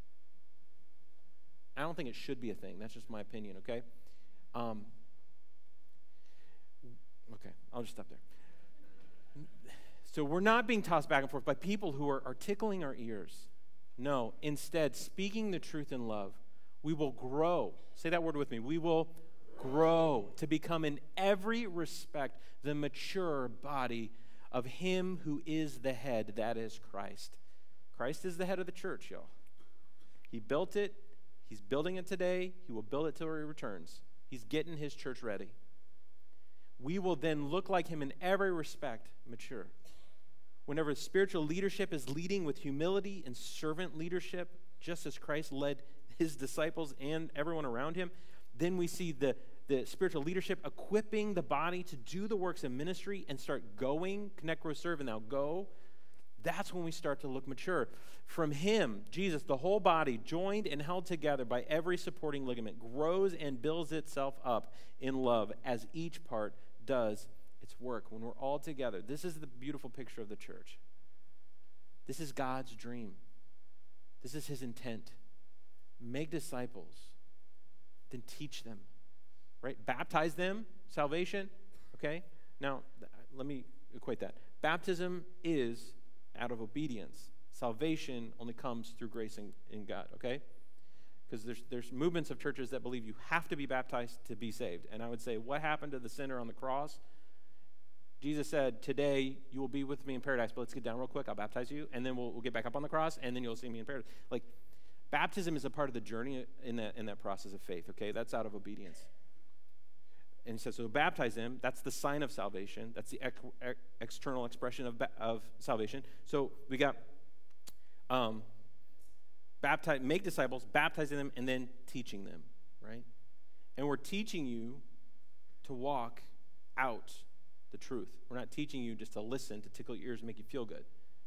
I don't think it should be a thing. That's just my opinion, okay? Um, okay, I'll just stop there. So we're not being tossed back and forth by people who are, are tickling our ears. No, instead, speaking the truth in love, we will grow. Say that word with me. We will grow to become in every respect the mature body of him who is the head, that is Christ. Christ is the head of the church, y'all. He built it. He's building it today. He will build it till he returns. He's getting his church ready. We will then look like him in every respect, mature. Whenever spiritual leadership is leading with humility and servant leadership, just as Christ led his disciples and everyone around him, then we see the, the spiritual leadership equipping the body to do the works of ministry and start going, connect, grow, serve, and now go. That's when we start to look mature. From him, Jesus, the whole body, joined and held together by every supporting ligament, grows and builds itself up in love as each part does its work. When we're all together, this is the beautiful picture of the church. This is God's dream. This is his intent. Make disciples, then teach them, right? Baptize them, salvation, okay? Now, let me equate that. Baptism is out of obedience. Salvation only comes through grace in, in God, okay? Because there's, there's movements of churches that believe you have to be baptized to be saved. And I would say, what happened to the sinner on the cross? Jesus said, today you will be with me in paradise, but let's get down real quick. I'll baptize you, and then we'll, we'll get back up on the cross, and then you'll see me in paradise. Like, baptism is a part of the journey in that, in that process of faith, okay? That's out of obedience. And he says, so baptize them. That's the sign of salvation. That's the ex- ex- external expression of, ba- of salvation. So we got um, baptize, make disciples, baptizing them, and then teaching them, right? And we're teaching you to walk out the truth. We're not teaching you just to listen, to tickle your ears and make you feel good.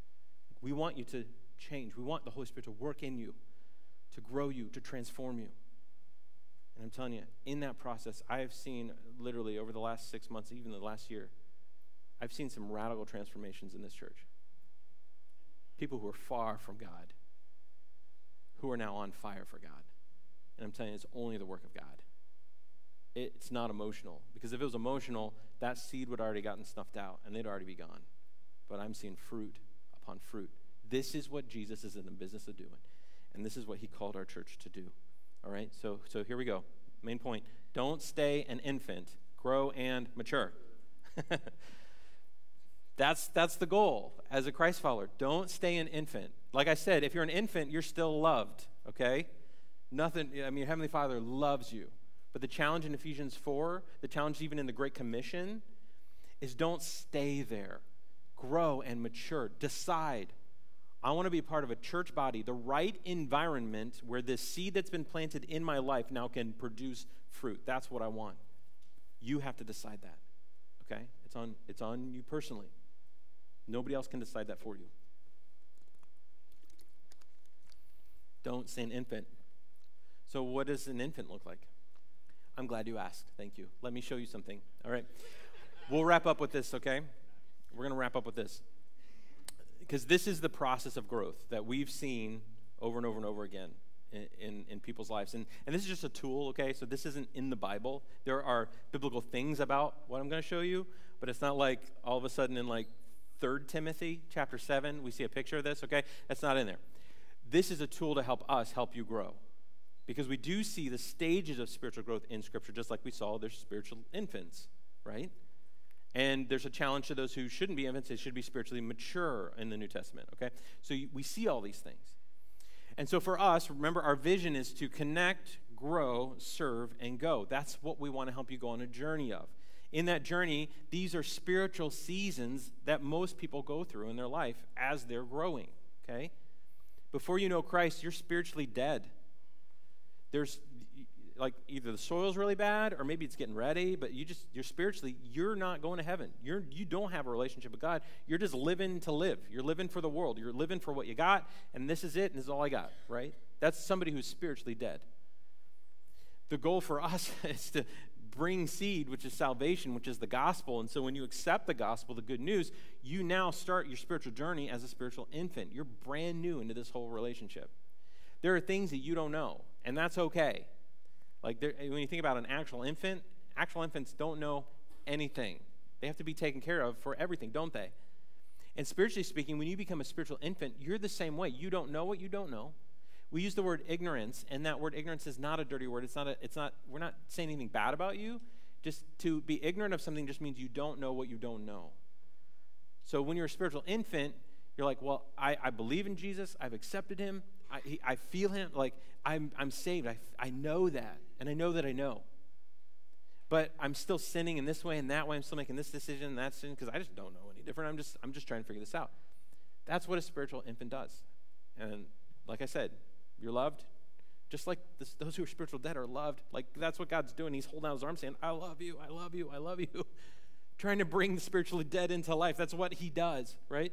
We want you to change. We want the Holy Spirit to work in you, to grow you, to transform you. And I'm telling you, in that process, I have seen literally over the last six months, even the last year, I've seen some radical transformations in this church. People who are far from God, who are now on fire for God. And I'm telling you, it's only the work of God. It's not emotional. Because if it was emotional, that seed would have already gotten snuffed out, and they'd already be gone. But I'm seeing fruit upon fruit. This is what Jesus is in the business of doing. And this is what he called our church to do. All right, so so here we go. Main point. Don't stay an infant. Grow and mature. That's that's the goal as a Christ follower. Don't stay an infant. Like I said, if you're an infant, you're still loved, okay? Nothing, I mean, your Heavenly Father loves you. But the challenge in Ephesians four, the challenge even in the Great Commission, is don't stay there. Grow and mature. Decide. I want to be part of a church body, the right environment where this seed that's been planted in my life now can produce fruit. That's what I want. You have to decide that, okay? It's on, it's on you personally. Nobody else can decide that for you. Don't say an infant. So what does an infant look like? I'm glad you asked. Thank you. Let me show you something. All right. We'll wrap up with this, okay? We're going to wrap up with this. Because this is the process of growth that we've seen over and over and over again in, in, in people's lives. And, and this is just a tool, okay? So this isn't in the Bible. There are biblical things about what I'm going to show you, but it's not like all of a sudden in like Third Timothy chapter seven, we see a picture of this, okay? That's not in there. This is a tool to help us help you grow. Because we do see the stages of spiritual growth in Scripture, just like we saw there's spiritual infants, right? And there's a challenge to those who shouldn't be infants. They should be spiritually mature in the New Testament, okay? So we see all these things. And so for us, remember, our vision is to connect, grow, serve, and go. That's what we want to help you go on a journey of. In that journey, these are spiritual seasons that most people go through in their life as they're growing, okay? Before you know Christ, you're spiritually dead. There's like either the soil's really bad or maybe it's getting ready, but you just, you're spiritually, you're not going to heaven. You're, you don't have a relationship with God. You're just living to live. You're living for the world. You're living for what you got, and this is it, and this is all I got, right? That's somebody who's spiritually dead. The goal for us is to bring seed, which is salvation, which is the gospel. And so when you accept the gospel, the good news, you now start your spiritual journey as a spiritual infant. You're brand new into this whole relationship. There are things that you don't know, and that's okay. Like there, when you think about an actual infant, actual infants don't know anything. They have to be taken care of for everything, don't they? And spiritually speaking, when you become a spiritual infant, you're the same way. You don't know what you don't know. We use the word ignorance, and that word ignorance is not a dirty word. It's not a, it's not, we're not saying anything bad about you. Just to be ignorant of something just means you don't know what you don't know. So when you're a spiritual infant, you're like, well, I, I believe in Jesus. I've accepted him. I, he, I feel him. Like, I'm, I'm saved. I, I know that, and I know that I know. But I'm still sinning in this way and that way. I'm still making this decision and that decision because I just don't know any different. I'm just, I'm just trying to figure this out. That's what a spiritual infant does. And like I said, you're loved. Just like this, those who are spiritual dead are loved. Like, that's what God's doing. He's holding out his arms saying, I love you, I love you, I love you. Trying to bring the spiritually dead into life. That's what he does, right?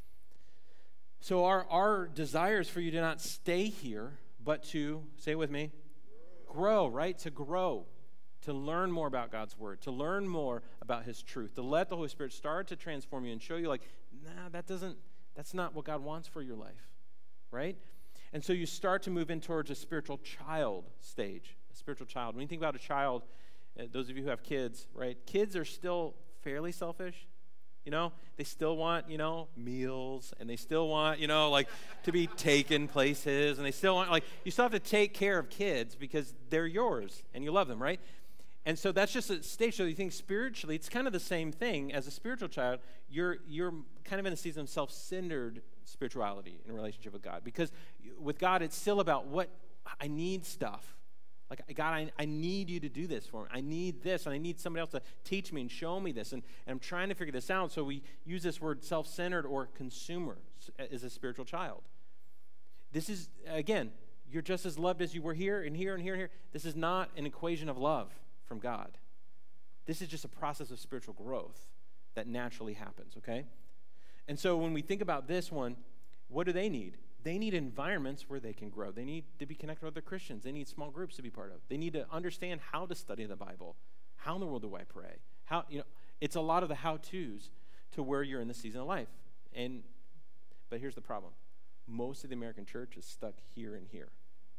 So our, our desire is for you to not stay here, but to, say it with me, grow, right? To grow, to learn more about God's word, to learn more about his truth, to let the Holy Spirit start to transform you and show you like, nah, that doesn't, that's not what God wants for your life, right? And so you start to move in towards a spiritual child stage, a spiritual child. When you think about a child, uh, those of you who have kids, right? Kids are still fairly selfish. You know, they still want, you know, meals, and they still want, you know, like to be taken places, and they still want, like, you still have to take care of kids because they're yours and you love them, right? And so that's just a stage. So you think spiritually, it's kind of the same thing as a spiritual child. You're you're kind of in a season of self-centered spirituality in relationship with God, because with God, it's still about what I need stuff. Like, God, I, I need you to do this for me. I need this, and I need somebody else to teach me and show me this. And, and I'm trying to figure this out. So we use this word self-centered or consumer as a spiritual child. This is, again, you're just as loved as you were here and here and here and here. This is not an equation of love from God. This is just a process of spiritual growth that naturally happens, okay? And so when we think about this one, what do they need? They need environments where they can grow. They need to be connected with other Christians. They need small groups to be part of. They need to understand how to study the Bible. How in the world do I pray? How, you know, it's a lot of the how-tos to where you're in the season of life. And but here's the problem. Most of the American church is stuck here and here.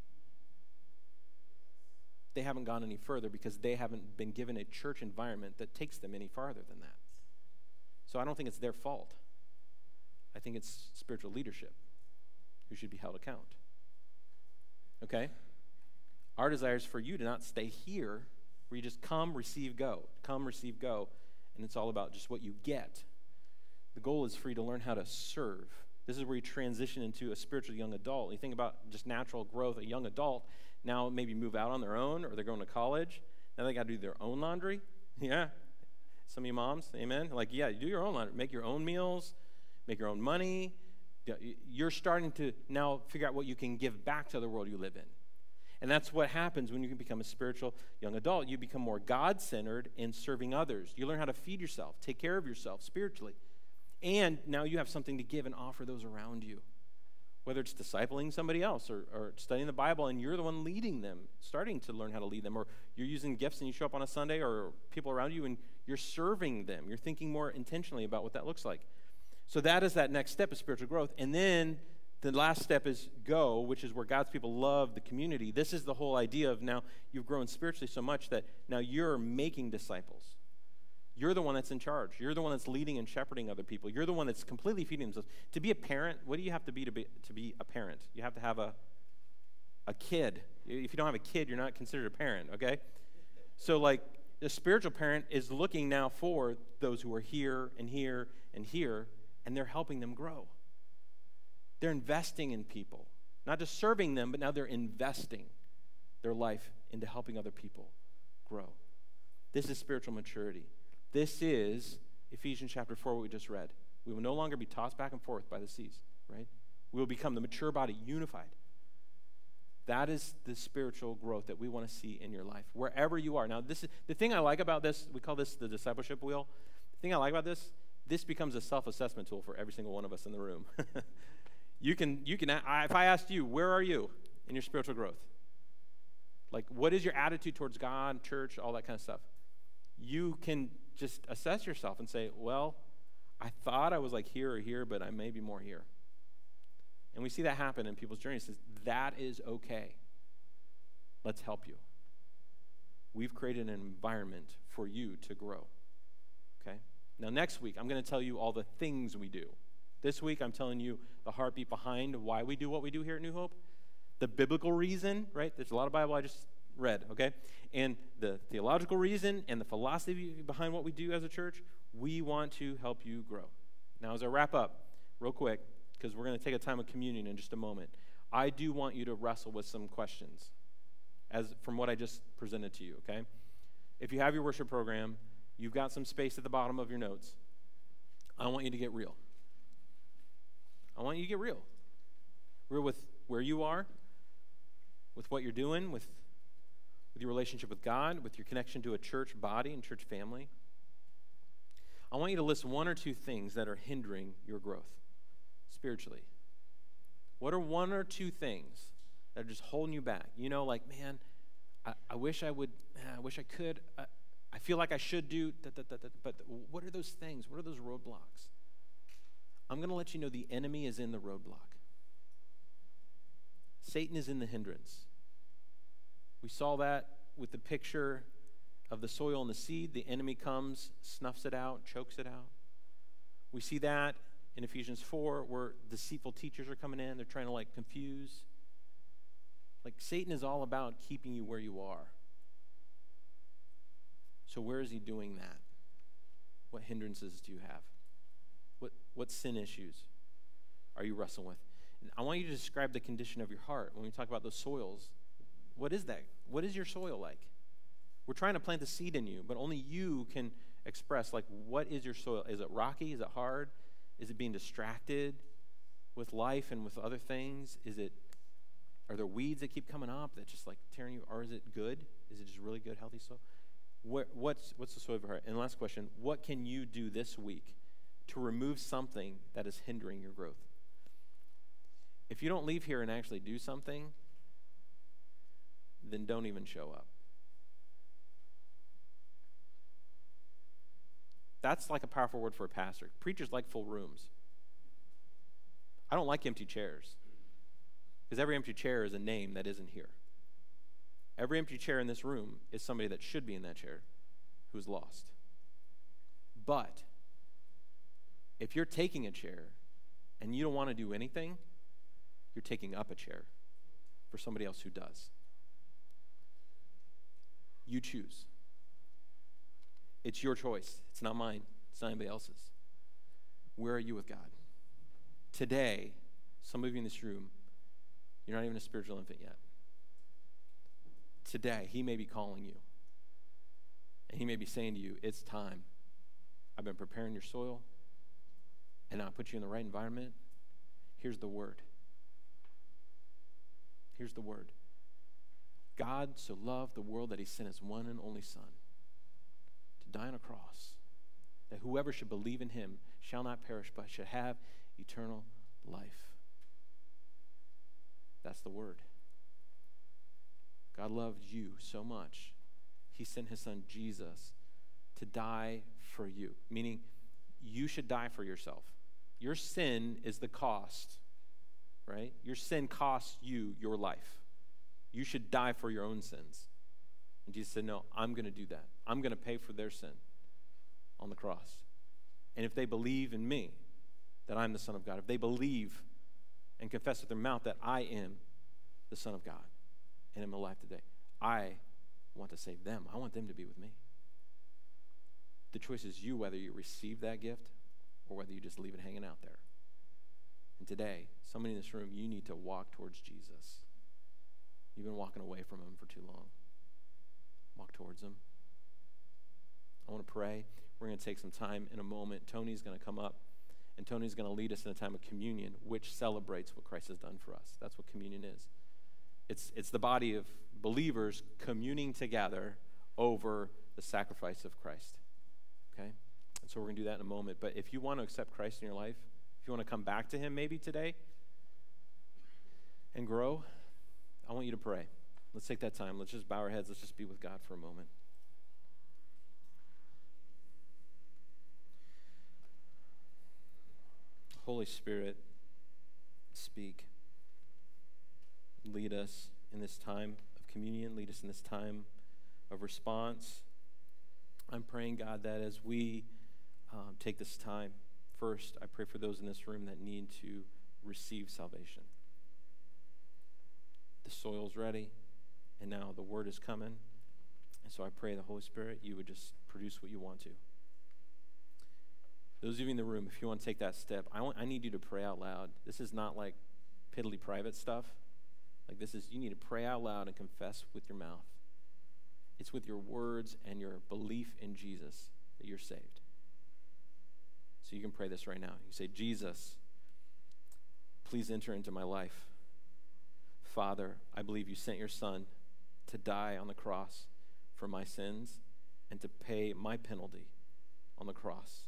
They haven't gone any further because they haven't been given a church environment that takes them any farther than that. So I don't think it's their fault. I think it's spiritual leadership who should be held account. Okay? Our desire is for you to not stay here, where you just come, receive, go. Come, receive, go. And it's all about just what you get. The goal is for you to learn how to serve. This is where you transition into a spiritual young adult. You think about just natural growth. A young adult now maybe move out on their own, or they're going to college. Now they got to do their own laundry. Yeah. Some of you moms, amen? Like, yeah, you do your own laundry. Make your own meals. Make your own money. You're starting to now figure out what you can give back to the world you live in. And that's what happens when you can become a spiritual young adult. You become more God-centered in serving others. You learn how to feed yourself, take care of yourself spiritually. And now you have something to give and offer those around you. Whether it's discipling somebody else or, or studying the Bible and you're the one leading them, starting to learn how to lead them. Or you're using gifts and you show up on a Sunday, or people around you and you're serving them. You're thinking more intentionally about what that looks like. So that is that next step of spiritual growth. And then the last step is go, which is where God's people love the community. This is the whole idea of now you've grown spiritually so much that now you're making disciples. You're the one that's in charge. You're the one that's leading and shepherding other people. You're the one that's completely feeding themselves. To be a parent, what do you have to be to be, to be a parent? You have to have a, a kid. If you don't have a kid, you're not considered a parent, okay? So like the spiritual parent is looking now for those who are here and here and here, and they're helping them grow. They're investing in people. Not just serving them, but now they're investing their life into helping other people grow. This is spiritual maturity. This is Ephesians chapter four, what we just read. We will no longer be tossed back and forth by the seas, right? We will become the mature body, unified. That is the spiritual growth that we want to see in your life, wherever you are. Now, this is the thing I like about this. We call this the discipleship wheel. The thing I like about this, this becomes a self-assessment tool for every single one of us in the room. you can, you can. I, if I asked you, where are you in your spiritual growth? Like, what is your attitude towards God, church, all that kind of stuff? You can just assess yourself and say, well, I thought I was like here or here, but I may be more here. And we see that happen in people's journeys. It says, that is okay. Let's help you. We've created an environment for you to grow. Okay? Now, next week, I'm going to tell you all the things we do. This week, I'm telling you the heartbeat behind why we do what we do here at New Hope. The biblical reason, right? There's a lot of Bible I just read, okay? And the theological reason and the philosophy behind what we do as a church. We want to help you grow. Now, as I wrap up, real quick, because we're going to take a time of communion in just a moment, I do want you to wrestle with some questions as from what I just presented to you, okay? If you have your worship program, you've got some space at the bottom of your notes. I want you to get real. I want you to get real. Real with where you are, with what you're doing, with, with your relationship with God, with your connection to a church body and church family. I want you to list one or two things that are hindering your growth spiritually. What are one or two things that are just holding you back? You know, like, man, I, I wish I would, I wish I could, I, I feel like I should do, da, da, da, da, but what are those things? What are those roadblocks? I'm going to let you know the enemy is in the roadblock. Satan is in the hindrance. We saw that with the picture of the soil and the seed. The enemy comes, snuffs it out, chokes it out. We see that in Ephesians four, where deceitful teachers are coming in. They're trying to, like, confuse. Like, Satan is all about keeping you where you are. So where is he doing that? What hindrances do you have? What, what sin issues are you wrestling with? And I want you to describe the condition of your heart. When we talk about those soils, what is that? What is your soil like? We're trying to plant the seed in you, but only you can express, like, what is your soil? Is it rocky? Is it hard? Is it being distracted with life and with other things? Is it, are there weeds that keep coming up that just, like, tearing you? Or is it good? Is it just really good, healthy soil? What, what's, what's the soil of your heart? And last question, what can you do this week to remove something that is hindering your growth? If you don't leave here and actually do something, then don't even show up. That's like a powerful word for a pastor. Preachers like full rooms. I don't like empty chairs, because every empty chair is a name that isn't here. Every empty chair in this room is somebody that should be in that chair who's lost. But if you're taking a chair and you don't want to do anything, you're taking up a chair for somebody else who does. You choose. It's your choice. It's not mine. It's not anybody else's. Where are you with God? Today, some of you in this room, you're not even a spiritual infant yet. Today, he may be calling you. And he may be saying to you, it's time. I've been preparing your soil, and I'll put you in the right environment. Here's the word. Here's the word. God so loved the world that he sent his one and only Son to die on a cross, that whoever should believe in him shall not perish, but should have eternal life. That's the word. God loved you so much, he sent his son Jesus to die for you, meaning you should die for yourself. Your sin is the cost, right? Your sin costs you your life. You should die for your own sins. And Jesus said, no, I'm going to do that. I'm going to pay for their sin on the cross. And if they believe in me, that I'm the Son of God, if they believe and confess with their mouth that I am the Son of God and am alive today, I want to save them. I want them to be with me. The choice is you, whether you receive that gift or whether you just leave it hanging out there. And today, somebody in this room, you need to walk towards Jesus. You've been walking away from him for too long. Walk towards him. I want to pray. We're going to take some time in a moment. Tony's going to come up, and Tony's going to lead us in a time of communion, which celebrates what Christ has done for us. That's what communion is. It's, it's the body of believers communing together over the sacrifice of Christ. Okay? And so we're going to do that in a moment. But if you want to accept Christ in your life, if you want to come back to him maybe today and grow, I want you to pray. Let's take that time. Let's just bow our heads. Let's just be with God for a moment. Holy Spirit, speak. Lead us in this time of communion. Lead us in this time of response. I'm praying, God, that as we um, take this time, first, I pray for those in this room that need to receive salvation. The soil's ready, and now the word is coming. And so I pray the Holy Spirit, you would just produce what you want to. Those of you in the room, if you want to take that step, I want, I need you to pray out loud. This is not like piddly private stuff. Like this is, you need to pray out loud and confess with your mouth. It's with your words and your belief in Jesus that you're saved. So you can pray this right now. You say, Jesus, please enter into my life. Father, I believe you sent your son to die on the cross for my sins and to pay my penalty on the cross.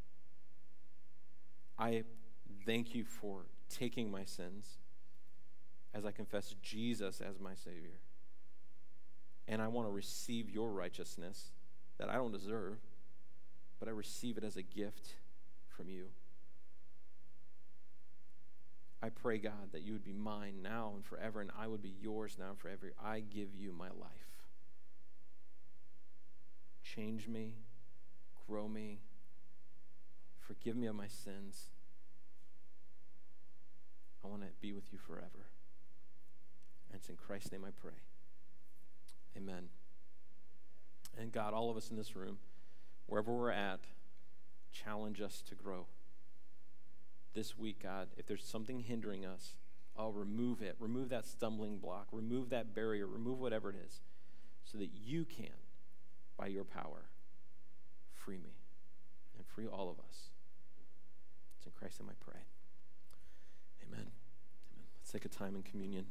I thank you for taking my sins as I confess Jesus as my Savior. And I want to receive your righteousness that I don't deserve, but I receive it as a gift from you. I pray, God, that you would be mine now and forever, and I would be yours now and forever. I give you my life. Change me, grow me, forgive me of my sins. I want to be with you forever. And it's in Christ's name I pray. Amen. And God, all of us in this room, wherever we're at, challenge us to grow. This week, God, if there's something hindering us, I'll remove it. Remove that stumbling block. Remove that barrier. Remove whatever it is so that you can, by your power, free me and free all of us. It's in Christ's name I pray. Amen. Amen. Let's take a time in communion.